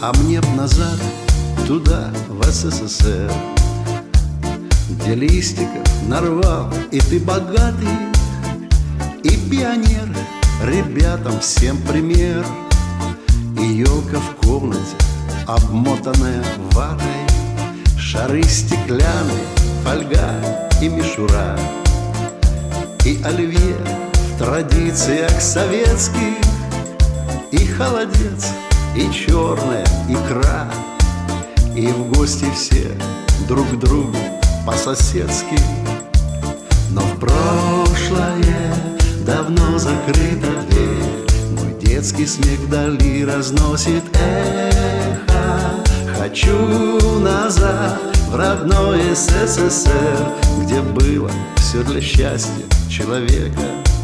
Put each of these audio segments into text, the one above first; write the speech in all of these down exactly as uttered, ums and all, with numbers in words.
А мне б назад, туда, в СССР, где листиков нарвал, и ты богатый, и пионер, ребятам всем пример. И елка в комнате, обмотанная ватой, шары стеклянные, фольга и мишура. И оливье в традициях советских, и холодец, и черная икра. И в гости все друг к другу по-соседски. Но в прошлое давно закрыта дверь, мой детский смех вдали разносит эхо. Хочу назад в родной СССР, где было все для счастья человека.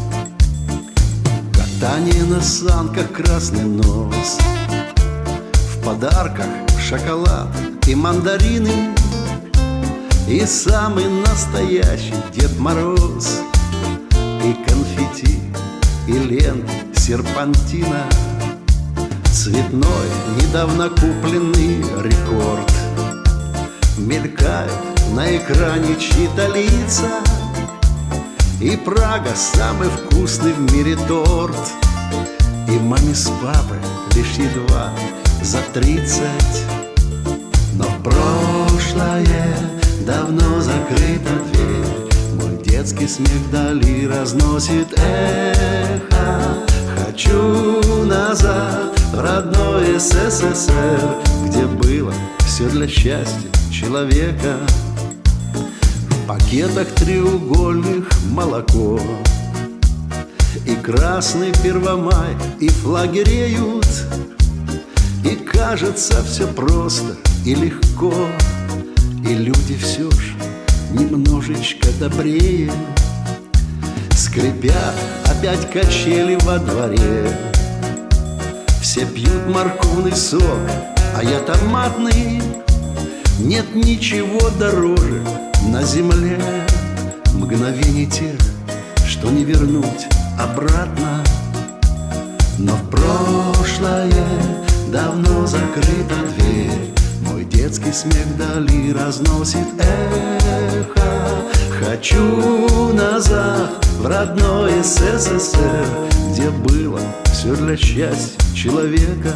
Катание на санках, красный нос, в подарках шоколад и мандарины, и самый настоящий Дед Мороз, и конфетти, и ленты серпантина, цветной, недавно купленный рекорд. Мелькают на экране чьи-то лица, и Прага самый вкусный в мире торт. И маме с папой лишь едва за тридцать. Но в прошлое давно закрыта дверь, мой детский смех вдали разносит эхо. Хочу назад в родной СССР, где было все для счастья человека. В пакетах треугольных молоко, и красный Первомай, и флаги реют, и кажется все просто и легко, и люди все ж немножечко добрее. Скрипят опять качели во дворе, все пьют морковный сок, а я томатный. Нет ничего дороже на земле мгновений тех, что не вернуть обратно. Но в прошлое давно закрыта дверь, мой детский смех вдали разносит эхо. Хочу назад в родной СССР, где было все для счастья человека.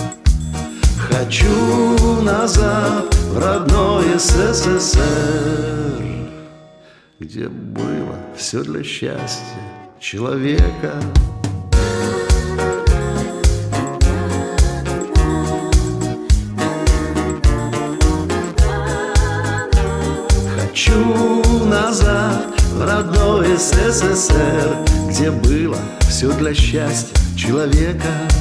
Хочу назад в родной СССР, где было все для счастья человека. Хочу назад в родной СССР, где было все для счастья человека.